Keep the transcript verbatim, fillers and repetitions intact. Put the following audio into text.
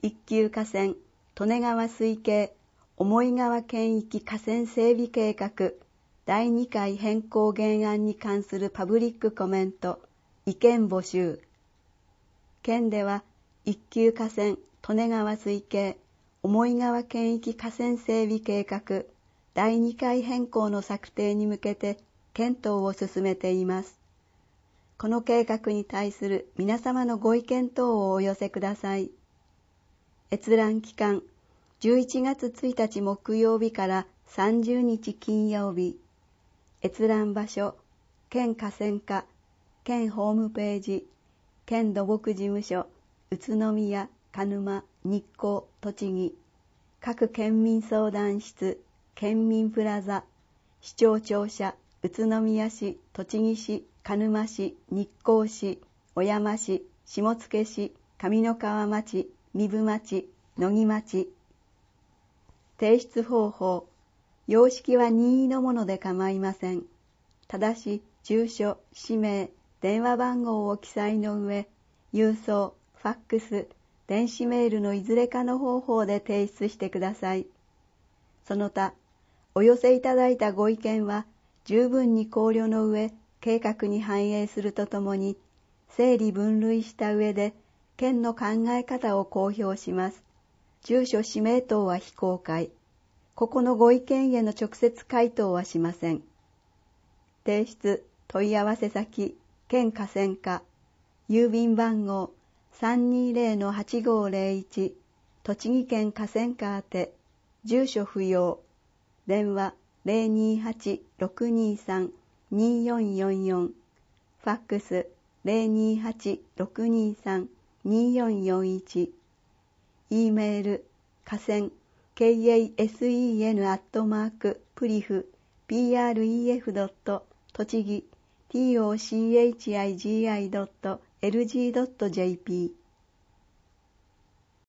一級河川利根川水系思川県域河川整備計画だいにかい変更原案に関するパブリックコメント意見募集。県では一級河川利根川水系思川県域河川整備計画だいにかい変更の策定に向けて検討を進めています。この計画に対する皆様のご意見等をお寄せください。閲覧期間じゅういちがつついたち木曜日からさんじゅうにち金曜日。閲覧場所、県河川課、県ホームページ、県土木事務所、宇都宮、鹿沼、日光、栃木、各県民相談室、県民プラザ、市町庁舎、宇都宮市、栃木市、鹿沼市、日光市、小山市、下野市、上三川町、壬生町、野木町。提出方法、様式は任意のもので構いません。ただし、住所、氏名、電話番号を記載の上、郵送、ファックス、電子メールのいずれかの方法で提出してください。その他、お寄せいただいたご意見は十分に考慮の上、計画に反映するとともに、整理分類した上で、県の考え方を公表します。住所氏名等は非公開。ここのご意見への直接回答はしません。提出、問い合わせ先、県河川課、郵便番号 さんにーぜろのはちごーぜろいち、栃木県河川課宛て、住所不要、電話 ゼロにーはち ろくにーさん にーよんよんよん、ファックス ゼロにーはち ろくにーさん にーよんよんいち、E メール、河川、ケーエーエスイーエヌ アットマーク、プリフ、ピーアールイーエフ ドット、栃木、トチギ ドットエルジー ドット ジェーピー